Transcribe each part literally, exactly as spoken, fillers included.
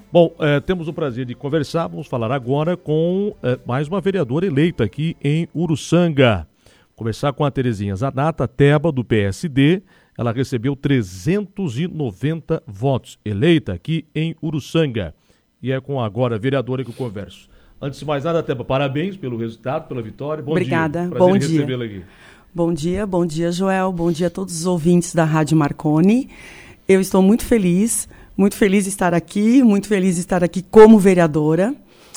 Bom, eh, temos o prazer de conversar, vamos falar agora com eh, mais uma vereadora eleita aqui em Uruçanga. Conversar com a Terezinha Zanata Teba, do P S D. Ela recebeu trezentos e noventa votos, eleita aqui em Uruçanga. E é com agora a vereadora que eu converso. Antes de mais nada, Teba, parabéns pelo resultado, pela vitória. Bom Obrigada, dia. bom Prazer dia. em recebê-la aqui. Bom dia, bom dia, Joel. Bom dia a todos os ouvintes da Rádio Marconi. Eu estou muito feliz, muito feliz de estar aqui, muito feliz de estar aqui como vereadora.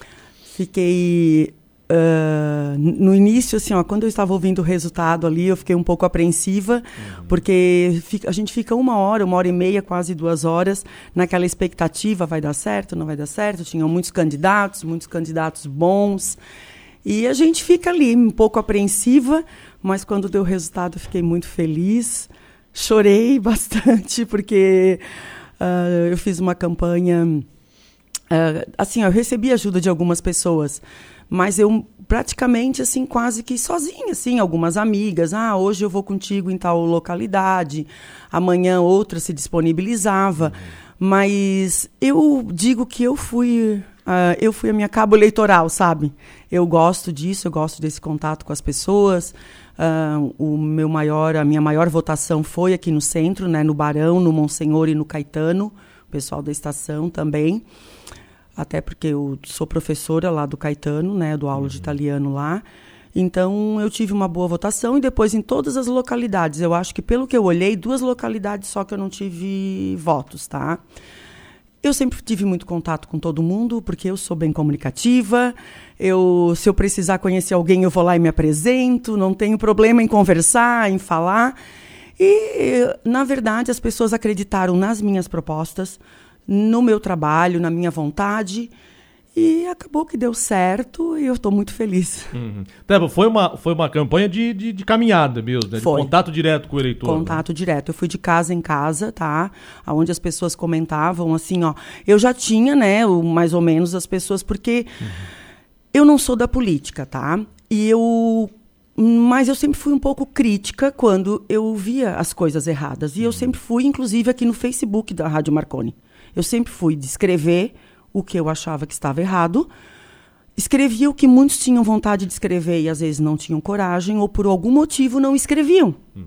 Fiquei... Uh, no início, assim, ó, quando eu estava ouvindo o resultado ali, eu fiquei um pouco apreensiva, uhum. porque fica, a gente fica uma hora, uma hora e meia, quase duas horas, naquela expectativa, vai dar certo, não vai dar certo. Tinham muitos candidatos, muitos candidatos bons, e a gente fica ali um pouco apreensiva, mas quando deu o resultado eu fiquei muito feliz, chorei bastante, porque uh, eu fiz uma campanha, uh, assim, ó, eu recebi ajuda de algumas pessoas, mas eu praticamente, assim, quase que sozinha, assim, algumas amigas. Ah, hoje eu vou contigo em tal localidade, amanhã outra se disponibilizava. Uhum. Mas eu digo que eu fui, uh, eu fui a minha cabo eleitoral, sabe? Eu gosto disso, eu gosto desse contato com as pessoas. Uh, o meu maior, a minha maior votação foi aqui no centro, né, no Barão, no Monsenhor e no Caetano, o pessoal da estação também. Até porque eu sou professora lá do Caetano, né, do aula uhum. de italiano lá. Então, eu tive uma boa votação e depois em todas as localidades. Eu acho que, pelo que eu olhei, duas localidades só que eu não tive votos, tá? Eu sempre tive muito contato com todo mundo, porque eu sou bem comunicativa. Eu, se eu precisar conhecer alguém, eu vou lá e me apresento. Não tenho problema em conversar, em falar. E, na verdade, as pessoas acreditaram nas minhas propostas, no meu trabalho, na minha vontade, e acabou que deu certo e eu estou muito feliz. Uhum. Teba, foi uma, foi uma campanha de, de, de caminhada mesmo, né? De foi. Contato direto com o eleitor. Contato né? direto. Eu fui de casa em casa, tá? Onde as pessoas comentavam assim, ó. Eu já tinha, né, o, mais ou menos as pessoas, porque uhum. eu não sou da política, tá? E eu... Mas eu sempre fui um pouco crítica quando eu via as coisas erradas. E uhum. eu sempre fui, inclusive, aqui no Facebook da Rádio Marconi. Eu sempre fui de escrever o que eu achava que estava errado. Escrevia o que muitos tinham vontade de escrever e às vezes não tinham coragem ou por algum motivo não escreviam. Uhum.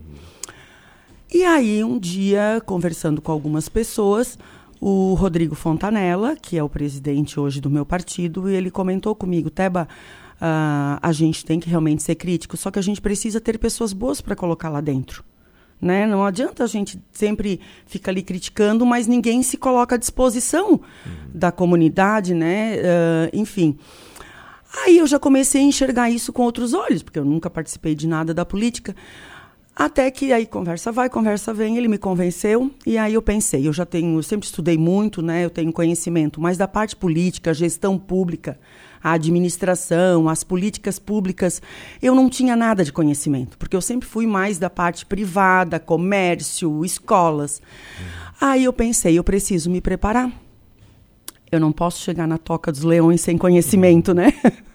E aí, um dia, conversando com algumas pessoas, o Rodrigo Fontanella, que é o presidente hoje do meu partido, ele comentou comigo, Teba, uh, a gente tem que realmente ser crítico, só que a gente precisa ter pessoas boas para colocar lá dentro. Né? Não adianta a gente sempre ficar ali criticando, mas ninguém se coloca à disposição uhum. da comunidade, né? Uh, enfim. Aí eu já comecei a enxergar isso com outros olhos, porque eu nunca participei de nada da política. Até que aí conversa vai, conversa vem, ele me convenceu, e aí eu pensei, eu já tenho, eu sempre estudei muito, né? Eu tenho conhecimento, mas da parte política, gestão pública, a administração, as políticas públicas, eu não tinha nada de conhecimento, porque eu sempre fui mais da parte privada, comércio, escolas. Uhum. Aí eu pensei, eu preciso me preparar. Eu não posso chegar na Toca dos Leões sem conhecimento, né?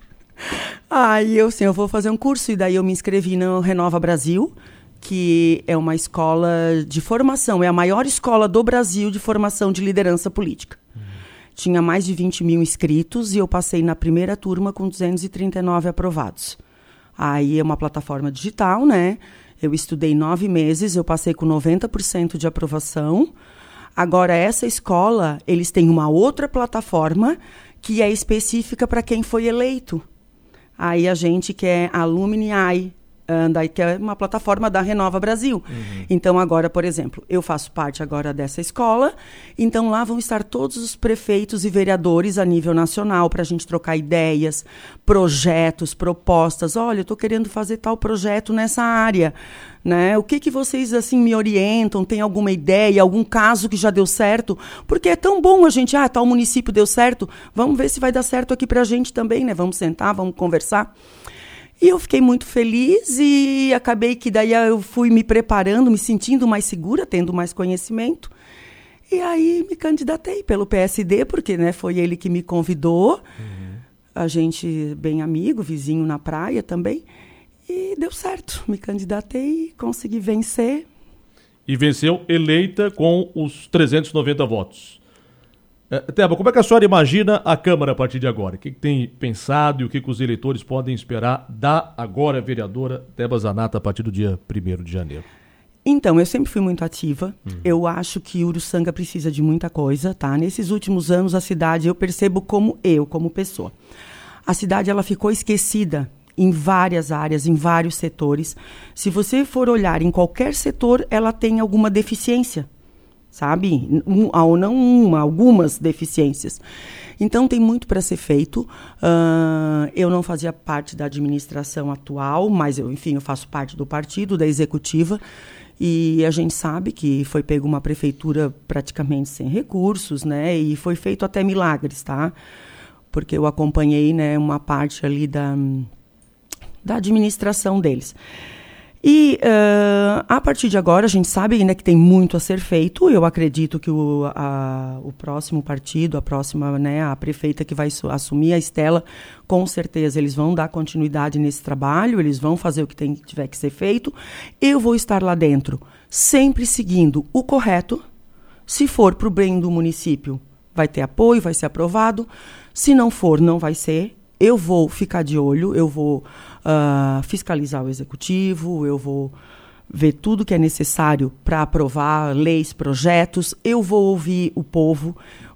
Aí eu, assim, eu vou fazer um curso, e daí eu me inscrevi no Renova Brasil, que é uma escola de formação, é a maior escola do Brasil de formação de liderança política. Tinha mais de vinte mil inscritos e eu passei na primeira turma com duzentos e trinta e nove aprovados. Aí é uma plataforma digital, né? Eu estudei nove meses, eu passei com noventa por cento de aprovação. Agora, essa escola, eles têm uma outra plataforma que é específica para quem foi eleito. Aí a gente que é Alumni Ai, Daí, que é uma plataforma da Renova Brasil. Uhum. Então, agora, por exemplo, eu faço parte agora dessa escola, então lá vão estar todos os prefeitos e vereadores a nível nacional para a gente trocar ideias, projetos, propostas. Olha, eu estou querendo fazer tal projeto nessa área, né? O que que vocês, assim, me orientam? Tem alguma ideia, algum caso que já deu certo? Porque é tão bom a gente, ah, tal município deu certo, vamos ver se vai dar certo aqui para a gente também, né? Vamos sentar, vamos conversar. E eu fiquei muito feliz e acabei que daí eu fui me preparando, me sentindo mais segura, tendo mais conhecimento. E aí me candidatei pelo P S D, porque, né, foi ele que me convidou. Uhum. A gente, bem amigo, vizinho na praia também. E deu certo. Me candidatei, consegui vencer. E venceu eleita com os trezentos e noventa votos. É, Teba, como é que a senhora imagina a Câmara a partir de agora? O que, que tem pensado e o que, que os eleitores podem esperar da agora vereadora Teba Zanata a partir do dia primeiro de janeiro? Então, eu sempre fui muito ativa. Uhum. Eu acho que Uruçanga precisa de muita coisa, tá? Nesses últimos anos, a cidade, eu percebo como eu, como pessoa. A cidade, ela ficou esquecida em várias áreas, em vários setores. Se você for olhar em qualquer setor, ela tem alguma deficiência. Sabe? Um, ou não uma, algumas deficiências. Então, tem muito para ser feito. Uh, eu não fazia parte da administração atual, mas, eu, enfim, eu faço parte do partido, da executiva, e a gente sabe que foi pego uma prefeitura praticamente sem recursos, né? E foi feito até milagres, tá? Porque eu acompanhei, né, uma parte ali da, da administração deles. E uh, a partir de agora, a gente sabe ainda que tem muito a ser feito. Eu acredito que o, a, o próximo partido, a próxima, né, a prefeita que vai assumir, a Estela, com certeza eles vão dar continuidade nesse trabalho, eles vão fazer o que tem, tiver que ser feito. Eu vou estar lá dentro, sempre seguindo o correto. Se for para o bem do município, vai ter apoio, vai ser aprovado. Se não for, não vai ser. Eu vou ficar de olho, eu vou uh, fiscalizar o executivo, eu vou ver tudo que é necessário para aprovar leis, projetos, eu vou ouvir o povo,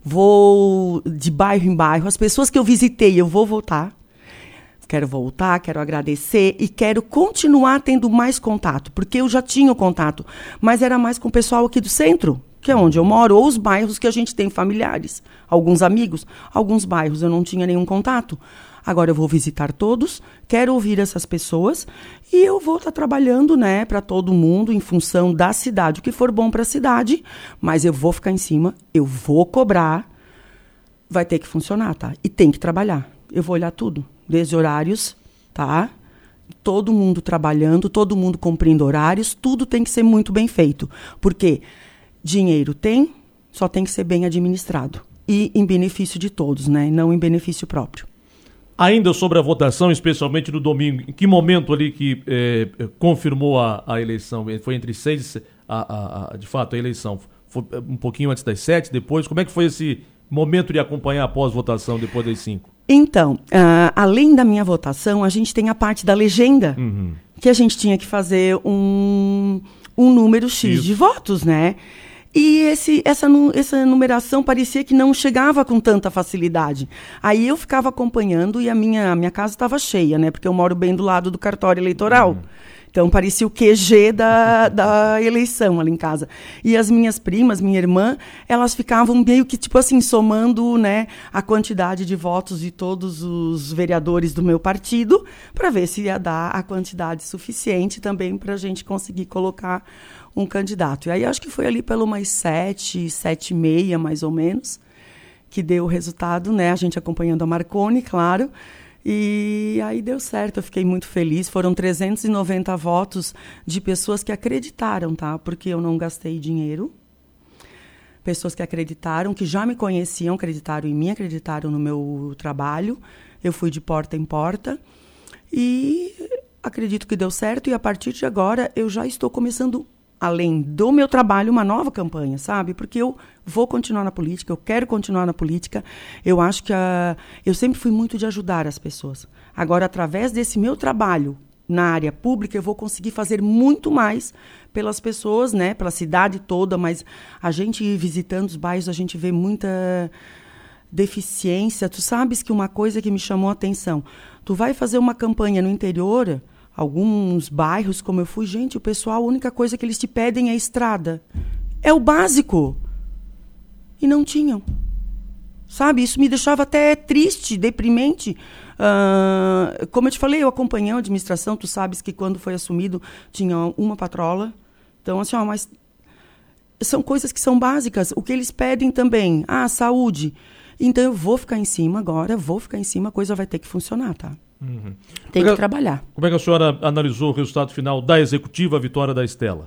vou de bairro em bairro, as pessoas que eu visitei, eu vou voltar, quero voltar, quero agradecer e quero continuar tendo mais contato, porque eu já tinha o contato, mas era mais com o pessoal aqui do centro, que é onde eu moro, ou os bairros que a gente tem familiares, alguns amigos, alguns bairros eu não tinha nenhum contato. Agora eu vou visitar todos, quero ouvir essas pessoas e eu vou estar tá trabalhando, né, para todo mundo em função da cidade, o que for bom para a cidade, mas eu vou ficar em cima, eu vou cobrar, vai ter que funcionar, tá? E tem que trabalhar. Eu vou olhar tudo, desde horários, tá? Todo mundo trabalhando, todo mundo cumprindo horários, tudo tem que ser muito bem feito, porque dinheiro tem, só tem que ser bem administrado e em benefício de todos, né? Não em benefício próprio. Ainda sobre a votação, especialmente no domingo, em que momento ali que eh, confirmou a, a eleição? Foi entre seis, a, a, a, de fato, a eleição? Foi um pouquinho antes das sete, depois? Como é que foi esse momento de acompanhar a pós-votação depois das cinco? Então, uh, além da minha votação, a gente tem a parte da legenda, uhum. que a gente tinha que fazer um, um número X Isso. de votos, né? E esse, essa, essa numeração parecia que não chegava com tanta facilidade. Aí eu ficava acompanhando e a minha, a minha casa estava cheia, né? Porque eu moro bem do lado do cartório eleitoral. Uhum. Então parecia o Q G da, da eleição ali em casa. E as minhas primas, minha irmã, elas ficavam meio que, tipo assim, somando, né, a quantidade de votos de todos os vereadores do meu partido para ver se ia dar a quantidade suficiente também para a gente conseguir colocar um candidato. E aí acho que foi ali pelo mais sete, sete e meia, mais ou menos, que deu o resultado, né? A gente acompanhando a Marconi, claro. E aí deu certo, eu fiquei muito feliz. Foram trezentos e noventa votos de pessoas que acreditaram, tá? Porque eu não gastei dinheiro. Pessoas que acreditaram, que já me conheciam, acreditaram em mim, acreditaram no meu trabalho. Eu fui de porta em porta. E acredito que deu certo. E a partir de agora eu já estou começando, além do meu trabalho, uma nova campanha, sabe? Porque eu vou continuar na política, eu quero continuar na política. Eu acho que a... eu sempre fui muito de ajudar as pessoas. Agora, através desse meu trabalho na área pública, eu vou conseguir fazer muito mais pelas pessoas, né? Pela cidade toda, mas a gente visitando os bairros, a gente vê muita deficiência. Tu sabes que uma coisa que me chamou a atenção, tu vai fazer uma campanha no interior, alguns bairros, como eu fui, gente, o pessoal, a única coisa que eles te pedem é estrada. É o básico. E não tinham. Sabe, isso me deixava até triste, deprimente. Uh, como eu te falei, eu acompanhei a administração, tu sabes que quando foi assumido tinha uma patrola. Então, assim, ó, mas são coisas que são básicas. O que eles pedem também, ah, saúde. Então, eu vou ficar em cima agora, vou ficar em cima, a coisa vai ter que funcionar, tá? Uhum. Tem que, que trabalhar. Como é que a senhora analisou o resultado final da executiva, a vitória da Estela?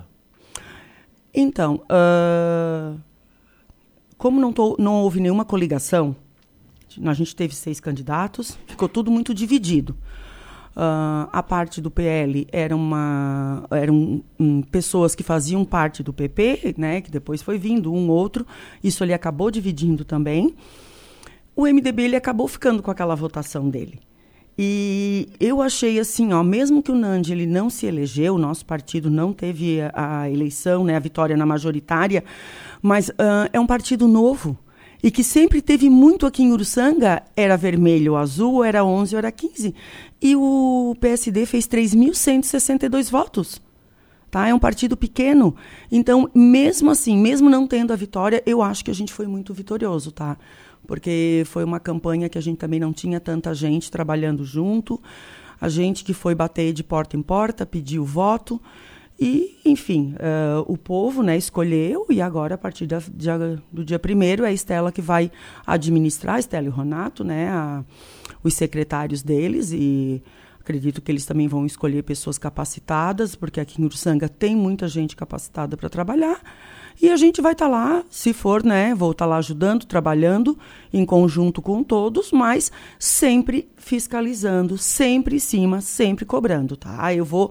Então, uh, como não, tô, não houve nenhuma coligação, a gente teve seis candidatos, ficou tudo muito dividido. Uh, a parte do P L era uma, eram um, pessoas que faziam parte do P P, né, que depois foi vindo um outro, isso ele acabou dividindo também. O M D B ele acabou ficando com aquela votação dele. E eu achei assim, ó, mesmo que o Nandi ele não se elegeu, o nosso partido não teve a, a eleição, né, a vitória na majoritária, mas uh, é um partido novo. E que sempre teve muito aqui em Uruçanga, era vermelho ou azul, ou era onze ou era quinze. E o P S D fez três mil cento e sessenta e dois votos. Tá? É um partido pequeno. Então, mesmo assim, mesmo não tendo a vitória, eu acho que a gente foi muito vitorioso, tá? Porque foi uma campanha que a gente também não tinha tanta gente trabalhando junto. A gente que foi bater de porta em porta, pediu voto. E, enfim, uh, o povo, né, escolheu e agora, a partir da, de, do dia primeiro, é a Estela que vai administrar, a Estela e o Ronato, né, a, os secretários deles, e acredito que eles também vão escolher pessoas capacitadas, porque aqui em Uruçanga tem muita gente capacitada para trabalhar, e a gente vai estar tá lá, se for, né, vou estar tá lá ajudando, trabalhando em conjunto com todos, mas sempre fiscalizando, sempre em cima, sempre cobrando, tá? Eu vou,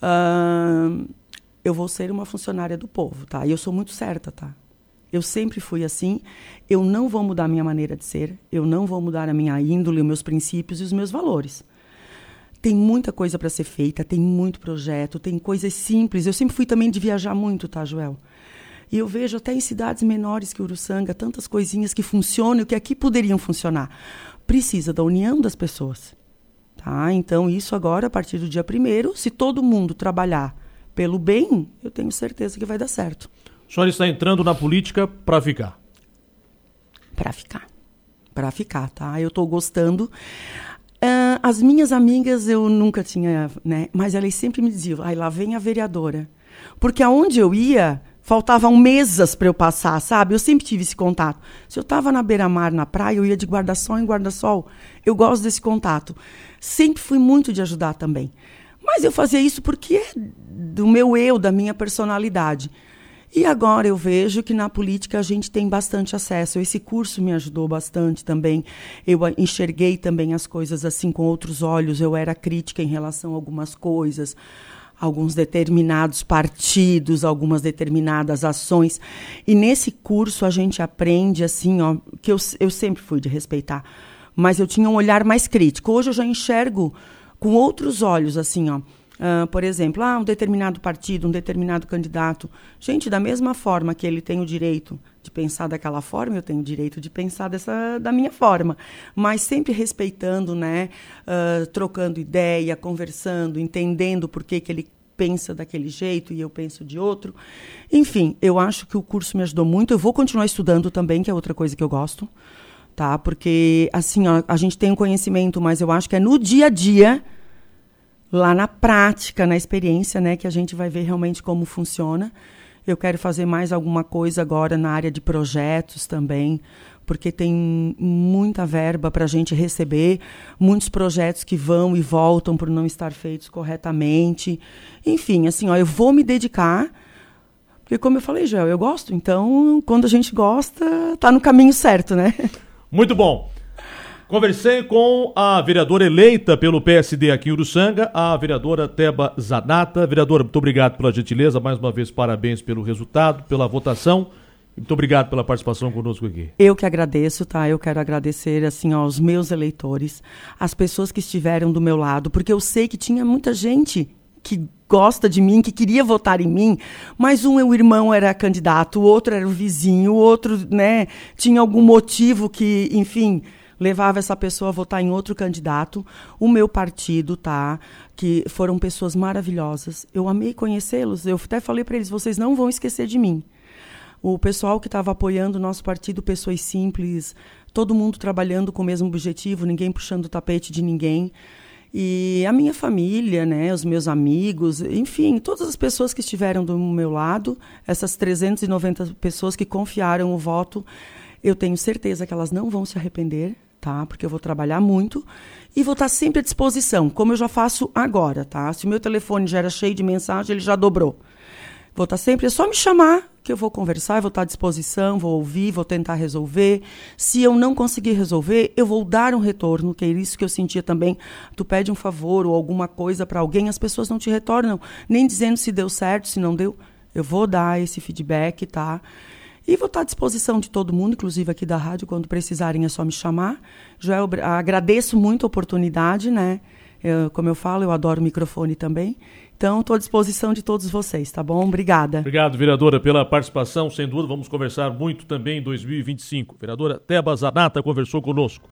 uh, eu vou ser uma funcionária do povo, tá? E eu sou muito certa, tá? Eu sempre fui assim, eu não vou mudar a minha maneira de ser, eu não vou mudar a minha índole, os meus princípios e os meus valores. Tem muita coisa para ser feita, tem muito projeto, tem coisas simples. Eu sempre fui também de viajar muito, tá, Joel? E eu vejo até em cidades menores que Uruçanga, tantas coisinhas que funcionam e que aqui poderiam funcionar. Precisa da união das pessoas. Tá? Então, isso agora, a partir do dia primeiro, se todo mundo trabalhar pelo bem, eu tenho certeza que vai dar certo. A senhora está entrando na política para ficar? Para ficar. Para ficar, tá? Eu estou gostando. Uh, as minhas amigas eu nunca tinha, né? Mas elas sempre me diziam, ai, lá vem a vereadora. Porque aonde eu ia... Faltavam mesas para eu passar, sabe? Eu sempre tive esse contato. Se eu estava na beira-mar, na praia, eu ia de guarda-sol em guarda-sol. Eu gosto desse contato. Sempre fui muito de ajudar também. Mas eu fazia isso porque é do meu eu, da minha personalidade. E agora eu vejo que na política a gente tem bastante acesso. Esse curso me ajudou bastante também. Eu enxerguei também as coisas assim com outros olhos. Eu era crítica em relação a algumas coisas. Alguns determinados partidos, algumas determinadas ações. E nesse curso a gente aprende, assim, ó, que eu, eu sempre fui de respeitar, mas eu tinha um olhar mais crítico. Hoje eu já enxergo com outros olhos, assim, ó. Uh, por exemplo, ah, um determinado partido, um determinado candidato. Gente, da mesma forma que ele tem o direito de pensar daquela forma, eu tenho o direito de pensar dessa, da minha forma. Mas sempre respeitando, né? Uh, trocando ideia, conversando, entendendo por que que ele pensa daquele jeito e eu penso de outro. Enfim, eu acho que o curso me ajudou muito. Eu vou continuar estudando também, que é outra coisa que eu gosto. Tá? Porque, assim, ó, a gente tem um conhecimento, mas eu acho que é no dia a dia... Lá na prática, na experiência, né, que a gente vai ver realmente como funciona. Eu quero fazer mais alguma coisa agora na área de projetos também, porque tem muita verba para a gente receber, muitos projetos que vão e voltam por não estar feitos corretamente. Enfim, assim, ó, eu vou me dedicar, porque como eu falei, Joel, eu gosto, então quando a gente gosta, tá no caminho certo, né? Muito bom. Conversei com a vereadora eleita pelo P S D aqui em Uruçanga, a vereadora Teba Zanata. Vereadora, muito obrigado pela gentileza, mais uma vez parabéns pelo resultado, pela votação. Muito obrigado pela participação conosco aqui. Eu que agradeço, tá? Eu quero agradecer, assim, aos meus eleitores, as pessoas que estiveram do meu lado, porque eu sei que tinha muita gente que gosta de mim, que queria votar em mim, mas um o irmão era candidato, o outro era o vizinho, o outro, né, tinha algum motivo que, enfim... levava essa pessoa a votar em outro candidato. O meu partido, tá? Que foram pessoas maravilhosas. Eu amei conhecê-los. Eu até falei para eles, vocês não vão esquecer de mim. O pessoal que estava apoiando o nosso partido, pessoas simples, todo mundo trabalhando com o mesmo objetivo, ninguém puxando o tapete de ninguém. E a minha família, né, os meus amigos, enfim, todas as pessoas que estiveram do meu lado, essas trezentas e noventa pessoas que confiaram o voto, eu tenho certeza que elas não vão se arrepender, tá? Porque eu vou trabalhar muito e vou estar sempre à disposição, como eu já faço agora, tá? Se o meu telefone já era cheio de mensagem, ele já dobrou. Vou estar sempre, é só me chamar que eu vou conversar, eu vou estar à disposição, vou ouvir, vou tentar resolver. Se eu não conseguir resolver, eu vou dar um retorno, que é isso que eu sentia também. Tu pede um favor ou alguma coisa para alguém, as pessoas não te retornam, nem dizendo se deu certo, se não deu. Eu vou dar esse feedback, tá? E vou estar à disposição de todo mundo, inclusive aqui da rádio, quando precisarem é só me chamar. Joel, agradeço muito a oportunidade, né? Eu, como eu falo, eu adoro o microfone também. Então, estou à disposição de todos vocês, tá bom? Obrigada. Obrigado, vereadora, pela participação. Sem dúvida, vamos conversar muito também em dois mil e vinte e cinco. Vereadora Teba Zanata conversou conosco.